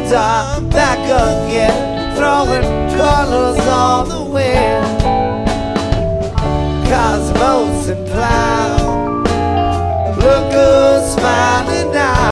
start back again, throwing colors on the wind.